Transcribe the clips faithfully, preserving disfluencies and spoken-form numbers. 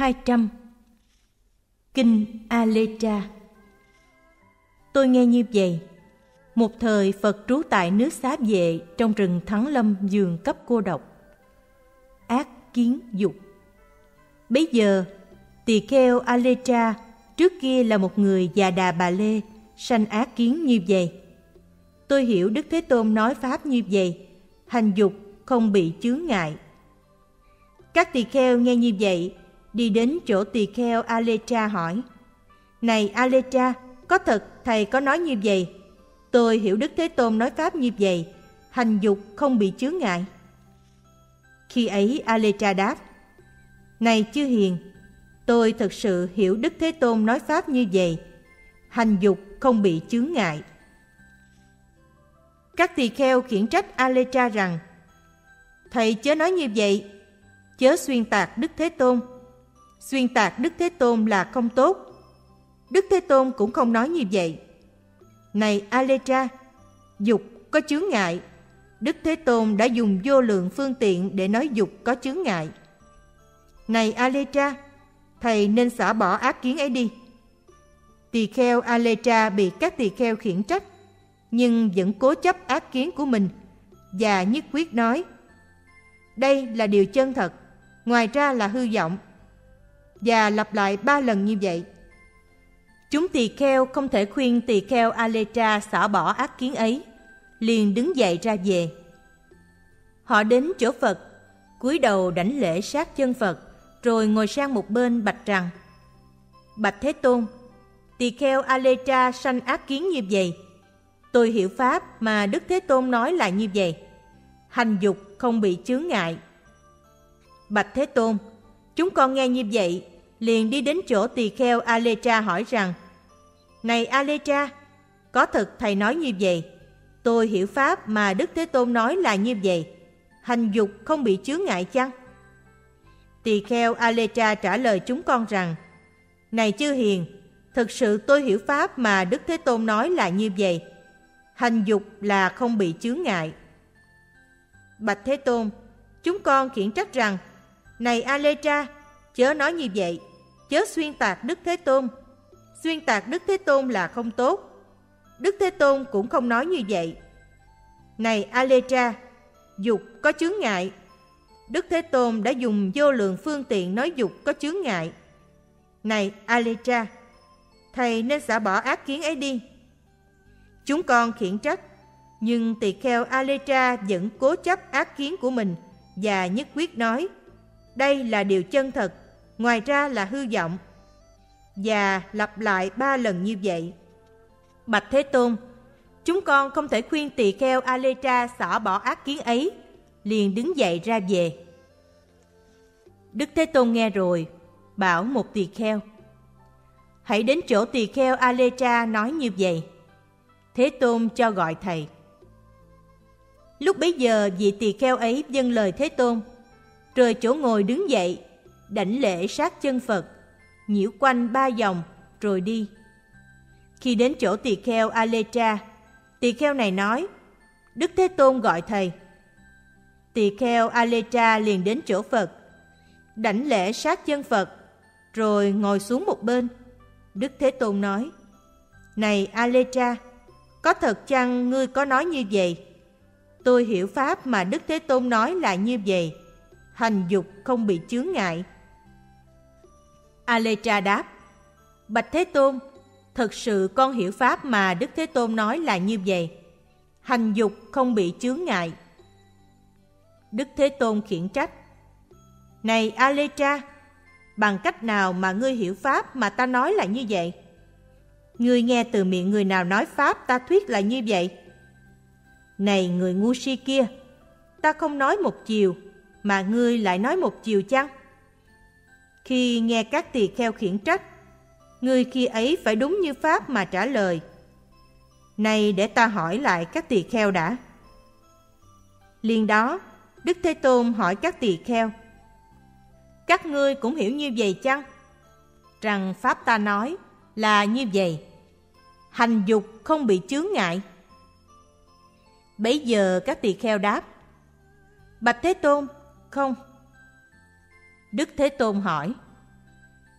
hai trăm. Kinh Aletra. Tôi nghe như vậy. Một thời Phật trú tại nước Xá Vệ trong rừng Thắng Lâm vườn cấp cô độc. Ác kiến dục. Bấy giờ, tỳ kheo Aletra trước kia là một người già đà bà lê, sanh ác kiến như vậy. Tôi hiểu Đức Thế Tôn nói pháp như vậy, hành dục không bị chướng ngại. Các tỳ kheo nghe như vậy, đi đến chỗ tỳ kheo Aletra hỏi: Này Aletra, có thật thầy có nói như vậy? Tôi hiểu Đức Thế Tôn nói pháp như vậy, hành dục không bị chướng ngại. Khi ấy Aletra đáp: Này chư hiền, tôi thực sự hiểu Đức Thế Tôn nói pháp như vậy, hành dục không bị chướng ngại. Các tỳ kheo khiển trách Aletra rằng: Thầy chớ nói như vậy, chớ xuyên tạc Đức Thế Tôn. Xuyên tạc Đức Thế Tôn là không tốt. Đức Thế Tôn cũng không nói như vậy. Này Aletra, dục có chướng ngại. Đức Thế Tôn đã dùng vô lượng phương tiện để nói dục có chướng ngại. Này Aletra, thầy nên xả bỏ ác kiến ấy đi. Tỳ kheo Aletra bị các tỳ kheo khiển trách, nhưng vẫn cố chấp ác kiến của mình và nhất quyết nói: Đây là điều chân thật, ngoài ra là hư vọng. Và lặp lại ba lần như vậy. Chúng tỳ kheo không thể khuyên tỳ kheo Aletra xả bỏ ác kiến ấy, liền đứng dậy ra về. Họ đến chỗ Phật, cúi đầu đảnh lễ sát chân Phật, rồi ngồi sang một bên bạch rằng: Bạch Thế Tôn, tỳ kheo Aletra sanh ác kiến như vậy. Tôi hiểu pháp mà Đức Thế Tôn nói là như vậy, hành dục không bị chướng ngại. Bạch Thế Tôn, chúng con nghe như vậy, liền đi đến chỗ tỳ kheo Aletra hỏi rằng: Này Aletra, có thật thầy nói như vậy? Tôi hiểu pháp mà Đức Thế Tôn nói là như vậy, hành dục không bị chướng ngại chăng? Tỳ kheo Aletra trả lời chúng con rằng: Này chư hiền, thực sự tôi hiểu pháp mà Đức Thế Tôn nói là như vậy, hành dục là không bị chướng ngại. Bạch Thế Tôn, chúng con khiển trách rằng: Này Aletra, chớ nói như vậy, chớ xuyên tạc Đức Thế Tôn. Xuyên tạc Đức Thế Tôn là không tốt. Đức Thế Tôn cũng không nói như vậy. Này Aletra, dục có chướng ngại. Đức Thế Tôn đã dùng vô lượng phương tiện nói dục có chướng ngại. Này Aletra, thầy nên xả bỏ ác kiến ấy đi. Chúng con khiển trách, nhưng tỳ kheo Aletra vẫn cố chấp ác kiến của mình và nhất quyết nói: Đây là điều chân thật, ngoài ra là hư vọng. Và lặp lại ba lần như vậy. Bạch Thế Tôn, chúng con không thể khuyên tỳ kheo Aletra xả bỏ ác kiến ấy, liền đứng dậy ra về. Đức Thế Tôn nghe rồi, bảo một tỳ kheo: Hãy đến chỗ tỳ kheo Aletra nói như vậy. Thế Tôn cho gọi thầy. Lúc bấy giờ vị tỳ kheo ấy vâng lời Thế Tôn, rời chỗ ngồi đứng dậy, đảnh lễ sát chân Phật, nhiễu quanh ba vòng rồi đi. Khi đến chỗ tỳ kheo Aletra, tỳ kheo này nói: Đức Thế Tôn gọi thầy. Tỳ kheo Aletra liền đến chỗ Phật, đảnh lễ sát chân Phật, rồi ngồi xuống một bên. Đức Thế Tôn nói: Này Aletra, có thật chăng ngươi có nói như vậy? Tôi hiểu pháp mà Đức Thế Tôn nói là như vậy, hành dục không bị chướng ngại. Aletra đáp: Bạch Thế Tôn, thật sự con hiểu pháp mà Đức Thế Tôn nói là như vậy, hành dục không bị chướng ngại. Đức Thế Tôn khiển trách: Này Aletra, bằng cách nào mà ngươi hiểu pháp mà ta nói là như vậy? Ngươi nghe từ miệng người nào nói pháp ta thuyết là như vậy? Này người ngu si kia, ta không nói một chiều, mà ngươi lại nói một chiều chăng? Khi nghe các tỳ kheo khiển trách, ngươi khi ấy phải đúng như pháp mà trả lời. Này để ta hỏi lại các tỳ kheo đã. Liền đó, Đức Thế Tôn hỏi các tỳ kheo: Các ngươi cũng hiểu như vậy chăng? Rằng pháp ta nói là như vậy, hành dục không bị chướng ngại. Bấy giờ các tỳ kheo đáp: Bạch Thế Tôn, không. Đức Thế Tôn hỏi: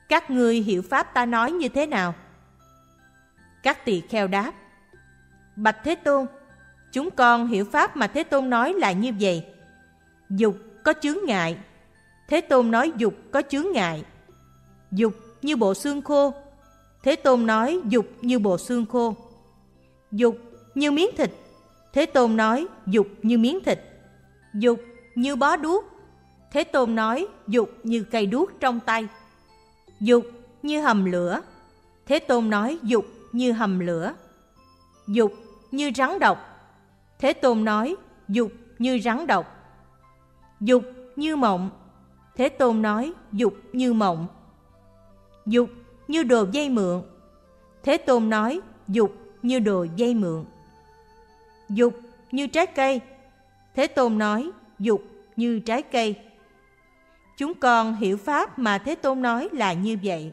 các ngươi hiểu pháp ta nói như thế nào? Các tỳ kheo đáp: Bạch Thế Tôn, chúng con hiểu pháp mà Thế Tôn nói là như vậy. Dục có chướng ngại. Thế Tôn nói dục có chướng ngại. Dục như bộ xương khô. Thế Tôn nói dục như bộ xương khô. Dục như miếng thịt. Thế Tôn nói dục như miếng thịt. Dục như bó đuốc. Thế Tôn nói dục như cây đuốc trong tay. Dục như hầm lửa. Thế Tôn nói dục như hầm lửa. Dục như rắn độc. Thế Tôn nói dục như rắn độc. Dục như mộng. Thế Tôn nói dục như mộng. Dục như đồ vay mượn. Thế Tôn nói dục như đồ vay mượn. Dục như trái cây. Thế Tôn nói dục như trái cây. Chúng con hiểu pháp mà Thế Tôn nói là như vậy.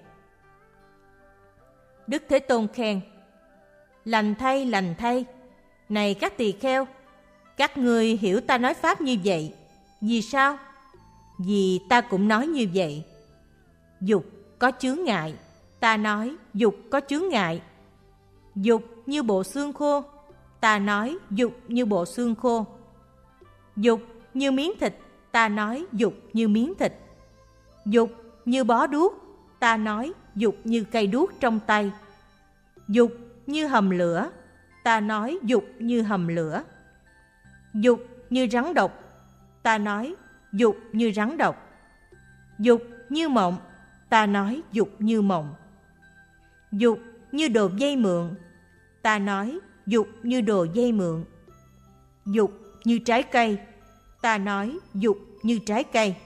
Đức Thế Tôn khen: Lành thay, lành thay. Này các tỳ kheo, các ngươi hiểu ta nói pháp như vậy. Vì sao? Vì ta cũng nói như vậy. Dục có chướng ngại. Ta nói dục có chướng ngại. Dục như bộ xương khô. Ta nói dục như bộ xương khô. Dục như miếng thịt. Ta nói dục như miếng thịt. Dục như bó đuốc. Ta nói dục như cây đuốc trong tay. Dục như hầm lửa. Ta nói dục như hầm lửa. Dục như rắn độc. Ta nói dục như rắn độc. Dục như mộng. Ta nói dục như mộng. Dục như đồ vay mượn. Ta nói dục như đồ vay mượn. Dục như trái cây. Ta nói dục như trái cây.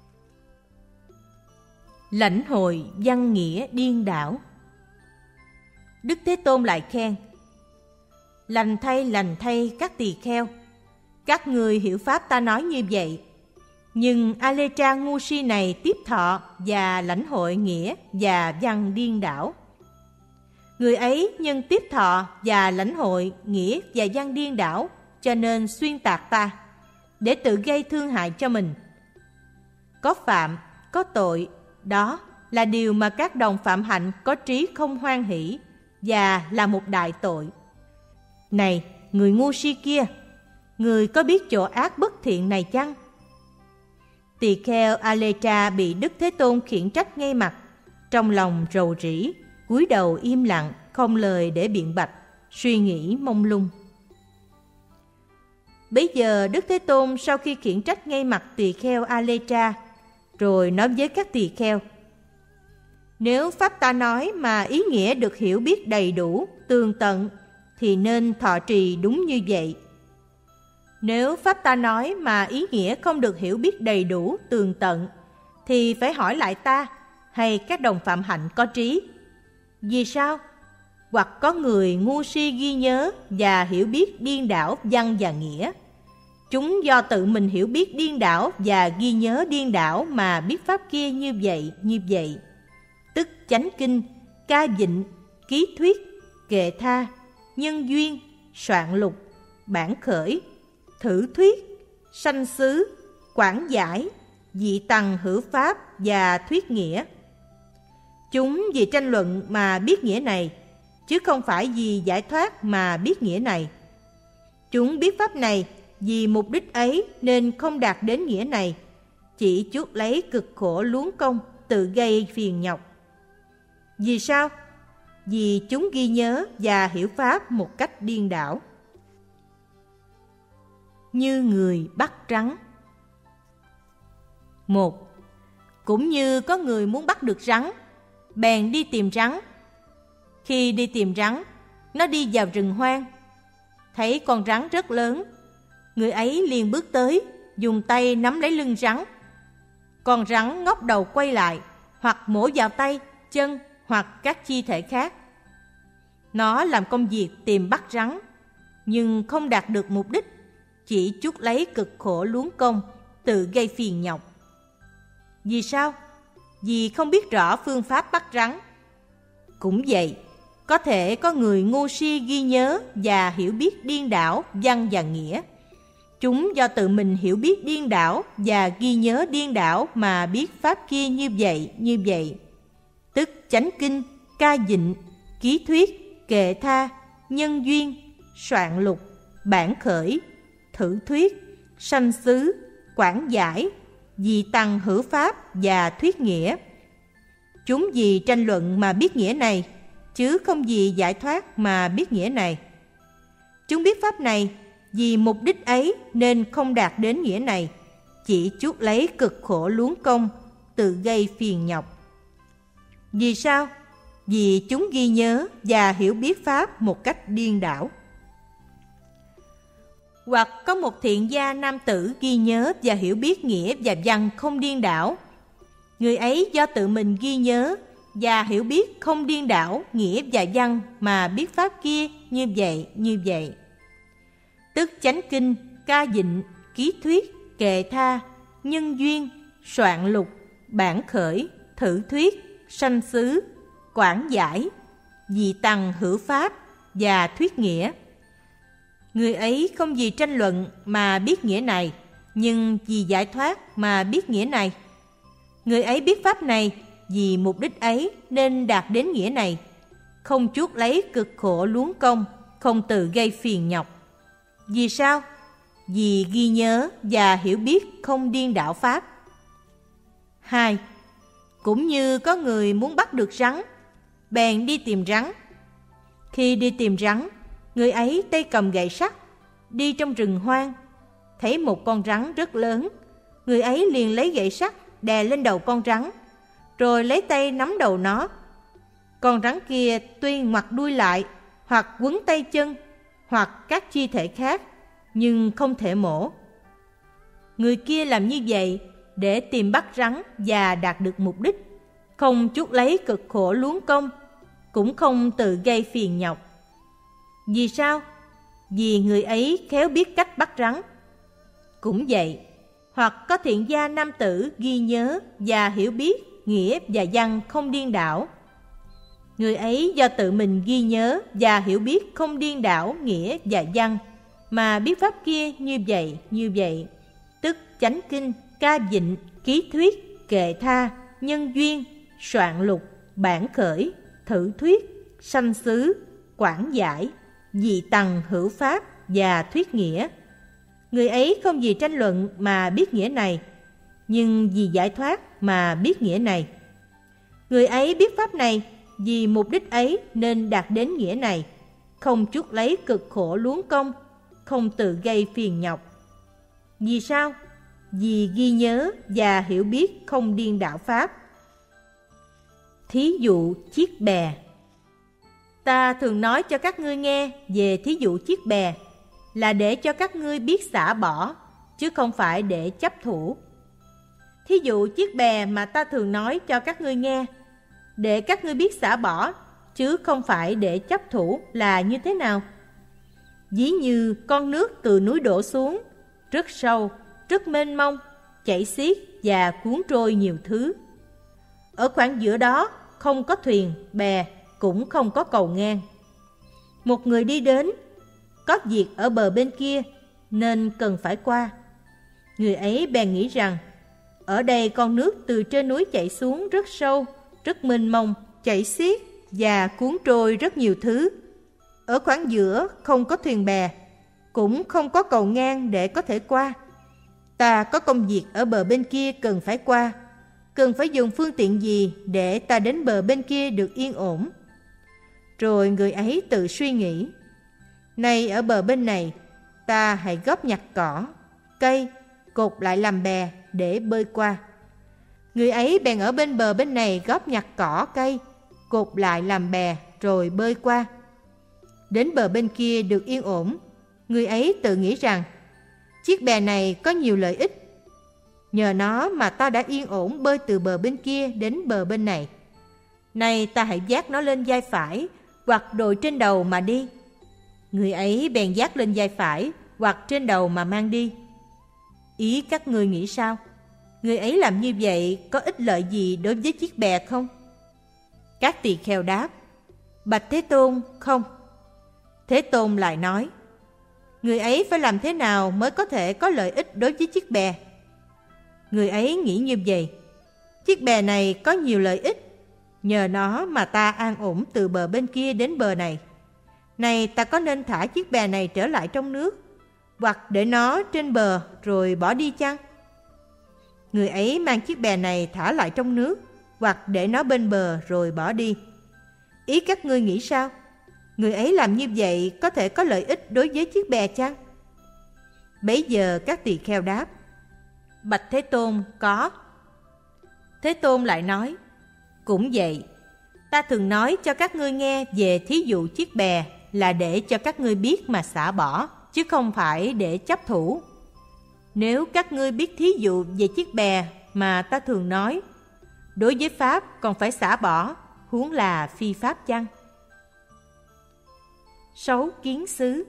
Lãnh hội văn nghĩa điên đảo. Đức Thế Tôn lại khen: Lành thay, lành thay các tỳ kheo, các người hiểu pháp ta nói như vậy. Nhưng Alecha ngu si này tiếp thọ và lãnh hội nghĩa và văn điên đảo. Người ấy nhân tiếp thọ và lãnh hội nghĩa và văn điên đảo, cho nên xuyên tạc ta, để tự gây thương hại cho mình. Có phạm, có tội, đó là điều mà các đồng phạm hạnh có trí không hoan hỷ, và là một đại tội. Này, người ngu si kia, người có biết chỗ ác bất thiện này chăng? Tỳ kheo Alecha bị Đức Thế Tôn khiển trách ngay mặt, trong lòng rầu rĩ, cúi đầu im lặng, không lời để biện bạch, suy nghĩ mông lung. Bấy giờ Đức Thế Tôn sau khi khiển trách ngay mặt tỳ kheo Alecha, rồi nói với các tỳ kheo: Nếu pháp ta nói mà ý nghĩa được hiểu biết đầy đủ, tường tận, thì nên thọ trì đúng như vậy. Nếu pháp ta nói mà ý nghĩa không được hiểu biết đầy đủ, tường tận, thì phải hỏi lại ta hay các đồng phạm hạnh có trí. Vì sao? Hoặc có người ngu si ghi nhớ và hiểu biết điên đảo văn và nghĩa. Chúng do tự mình hiểu biết điên đảo và ghi nhớ điên đảo mà biết pháp kia như vậy, như vậy. Tức chánh kinh, ca vịnh, ký thuyết, kệ tha, nhân duyên, soạn lục, bản khởi, thử thuyết, sanh xứ, quảng giải, dị tằng hữu pháp và thuyết nghĩa. Chúng vì tranh luận mà biết nghĩa này, chứ không phải vì giải thoát mà biết nghĩa này. Chúng biết pháp này vì mục đích ấy nên không đạt đến nghĩa này, chỉ chuốc lấy cực khổ luống công, tự gây phiền nhọc. Vì sao? Vì chúng ghi nhớ và hiểu pháp một cách điên đảo. Như người bắt rắn. Một. Cũng như có người muốn bắt được rắn, bèn đi tìm rắn. Khi đi tìm rắn, nó đi vào rừng hoang. Thấy con rắn rất lớn, người ấy liền bước tới, dùng tay nắm lấy lưng rắn. Con rắn ngóc đầu quay lại, hoặc mổ vào tay, chân, hoặc các chi thể khác. Nó làm công việc tìm bắt rắn, nhưng không đạt được mục đích, chỉ chuốc lấy cực khổ luống công, tự gây phiền nhọc. Vì sao? Vì không biết rõ phương pháp bắt rắn. Cũng vậy, có thể có người ngu si ghi nhớ và hiểu biết điên đảo văn và nghĩa. Chúng do tự mình hiểu biết điên đảo và ghi nhớ điên đảo mà biết pháp kia như vậy, như vậy. chánh kinh, ca dịnh, ký thuyết, kệ tha, nhân duyên, soạn lục, bản khởi, thử thuyết, sanh xứ, quảng giải, dị tăng hữu pháp và thuyết nghĩa. Chúng vì tranh luận mà biết nghĩa này, chứ không vì giải thoát mà biết nghĩa này. Chúng biết pháp này, vì mục đích ấy nên không đạt đến nghĩa này, chỉ chuốc lấy cực khổ luống công, tự gây phiền nhọc. Vì sao? Vì chúng ghi nhớ và hiểu biết pháp một cách điên đảo. Hoặc có một thiện gia nam tử ghi nhớ và hiểu biết nghĩa và văn không điên đảo. Người ấy do tự mình ghi nhớ và hiểu biết không điên đảo nghĩa và văn mà biết pháp kia như vậy như vậy. Tức chánh kinh, ca dịnh, ký thuyết, kệ tha, nhân duyên, soạn lục, bản khởi, thử thuyết, sanh xứ, quảng giải, dị tăng hữu pháp và thuyết nghĩa. Người ấy không vì tranh luận mà biết nghĩa này, nhưng vì giải thoát mà biết nghĩa này. Người ấy biết pháp này, vì mục đích ấy nên đạt đến nghĩa này, không chuốc lấy cực khổ luống công, không tự gây phiền nhọc. Vì sao? Vì ghi nhớ và hiểu biết không điên đảo pháp. Hai. Cũng như có người muốn bắt được rắn, bèn đi tìm rắn. Khi đi tìm rắn, người ấy tay cầm gậy sắt, đi trong rừng hoang, thấy một con rắn rất lớn. Người ấy liền lấy gậy sắt đè lên đầu con rắn, rồi lấy tay nắm đầu nó. Con rắn kia tuy ngoặt đuôi lại, hoặc quấn tay chân, hoặc các chi thể khác, nhưng không thể mổ. Người kia làm như vậy để tìm bắt rắn và đạt được mục đích, không chuốc lấy cực khổ luống công, cũng không tự gây phiền nhọc. Vì sao? Vì người ấy khéo biết cách bắt rắn. Cũng vậy, hoặc có thiện gia nam tử ghi nhớ và hiểu biết nghĩa và văn không điên đảo. Người ấy do tự mình ghi nhớ và hiểu biết không điên đảo nghĩa và văn mà biết pháp kia như vậy như vậy, tức chánh kinh, ca dịnh, ký thuyết, kệ tha, nhân duyên, soạn lục, bản khởi, thử thuyết, sanh xứ, quảng giải, dị tăng hữu pháp và thuyết nghĩa. Người ấy không vì tranh luận mà biết nghĩa này, nhưng vì giải thoát mà biết nghĩa này. Người ấy biết pháp này, vì mục đích ấy nên đạt đến nghĩa này, không chuốc lấy cực khổ luống công, không tự gây phiền nhọc. Vì sao? Vì ghi nhớ và hiểu biết không điên đảo pháp. Thí dụ chiếc bè. Ta thường nói cho các ngươi nghe về thí dụ chiếc bè là để cho các ngươi biết xả bỏ, chứ không phải để chấp thủ. Thí dụ chiếc bè mà ta thường nói cho các ngươi nghe để các ngươi biết xả bỏ, chứ không phải để chấp thủ là như thế nào? Ví như con nước từ núi đổ xuống, rất sâu, rất mênh mông, chảy xiết và cuốn trôi nhiều thứ. Ở khoảng giữa đó không có thuyền, bè, cũng không có cầu ngang. Một người đi đến, có việc ở bờ bên kia nên cần phải qua. Người ấy bèn nghĩ rằng, ở đây con nước từ trên núi chảy xuống rất sâu, rất mênh mông, chảy xiết và cuốn trôi rất nhiều thứ. Ở khoảng giữa không có thuyền bè, cũng không có cầu ngang để có thể qua. Ta có công việc ở bờ bên kia cần phải qua, cần phải dùng phương tiện gì để ta đến bờ bên kia được yên ổn. Rồi người ấy tự suy nghĩ, nay ở bờ bên này, ta hãy góp nhặt cỏ, cây, cột lại làm bè để bơi qua. Người ấy bèn ở bên bờ bên này góp nhặt cỏ, cây, cột lại làm bè rồi bơi qua. Đến bờ bên kia được yên ổn, người ấy tự nghĩ rằng, chiếc bè này có nhiều lợi ích. Nhờ nó mà ta đã yên ổn bơi từ bờ bên kia đến bờ bên này. Nay ta hãy vác nó lên vai phải hoặc đội trên đầu mà đi. Người ấy bèn vác lên vai phải hoặc trên đầu mà mang đi. Ý các ngươi nghĩ sao? Người ấy làm như vậy có ích lợi gì đối với chiếc bè không? Các tỳ kheo đáp, bạch Thế Tôn, không. Thế Tôn lại nói, người ấy phải làm thế nào mới có thể có lợi ích đối với chiếc bè? Người ấy nghĩ như vậy, chiếc bè này có nhiều lợi ích. Nhờ nó mà ta an ổn từ bờ bên kia đến bờ này. Này, ta có nên thả chiếc bè này trở lại trong nước, hoặc để nó trên bờ rồi bỏ đi chăng? Người ấy mang chiếc bè này thả lại trong nước, hoặc để nó bên bờ rồi bỏ đi. Ý các ngươi nghĩ sao? Người ấy làm như vậy có thể có lợi ích đối với chiếc bè chăng? Bấy giờ các tỳ kheo đáp: Bạch Thế Tôn, có. Thế Tôn lại nói: Cũng vậy, ta thường nói cho các ngươi nghe về thí dụ chiếc bè là để cho các ngươi biết mà xả bỏ, chứ không phải để chấp thủ. Nếu các ngươi biết thí dụ về chiếc bè mà ta thường nói, đối với Pháp còn phải xả bỏ, huống là phi Pháp chăng? Sáu kiến xứ.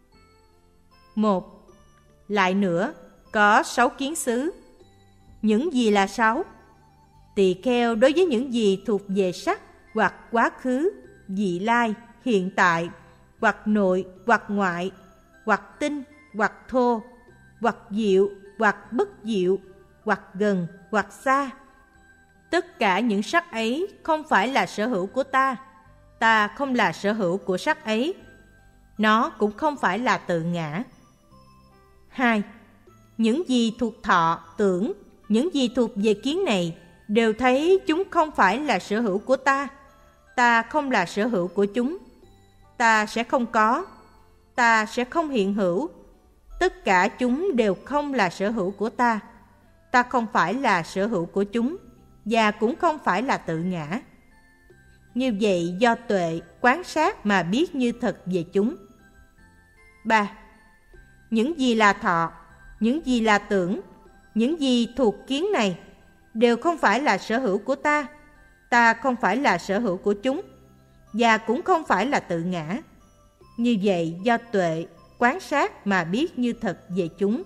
Một. Lại nữa, có sáu kiến xứ. Những gì là sáu? Tỳ kheo đối với những gì thuộc về sắc, hoặc quá khứ, vị lai, hiện tại, hoặc nội, hoặc ngoại, hoặc tinh, hoặc thô, hoặc diệu, hoặc bất diệu, hoặc gần, hoặc xa. Tất cả những sắc ấy không phải là sở hữu của ta. Ta không là sở hữu của sắc ấy. Nó cũng không phải là tự ngã. Hai. Những gì thuộc thọ, tưởng, những gì thuộc về kiến này đều thấy chúng không phải là sở hữu của ta. Ta không là sở hữu của chúng. Ta sẽ không có. Ta sẽ không hiện hữu. Tất cả chúng đều không là sở hữu của ta. Ta không phải là sở hữu của chúng, và cũng không phải là tự ngã. Như vậy do tuệ, quán sát mà biết như thật về chúng. Ba. Những gì là thọ, những gì là tưởng, những gì thuộc kiến này đều không phải là sở hữu của ta. Ta không phải là sở hữu của chúng, và cũng không phải là tự ngã. Như vậy do tuệ, quán sát mà biết như thật về chúng.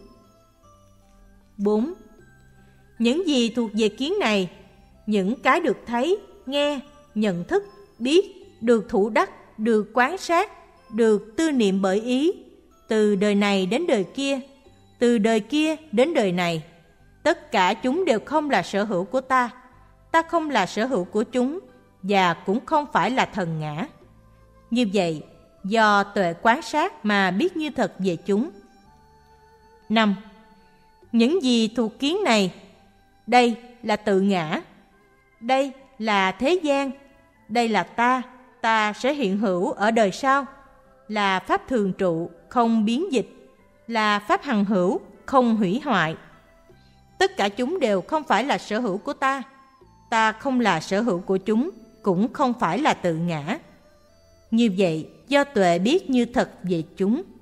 Bốn. Những gì thuộc về kiến này, những cái được thấy, nghe, nhận thức, biết, được thủ đắc, được quán sát, được tư niệm bởi ý, từ đời này đến đời kia, từ đời kia đến đời này, tất cả chúng đều không là sở hữu của ta. Ta không là sở hữu của chúng, và cũng không phải là thần ngã. Như vậy, do tuệ quán sát mà biết như thật về chúng. Năm. Những gì thuộc kiến này, đây là tự ngã, đây là thế gian, đây là ta, ta sẽ hiện hữu ở đời sau, là pháp thường trụ, không biến dịch, là pháp hằng hữu, không hủy hoại. Tất cả chúng đều không phải là sở hữu của ta. Ta không là sở hữu của chúng, cũng không phải là tự ngã. Như vậy, do tuệ biết như thật về chúng.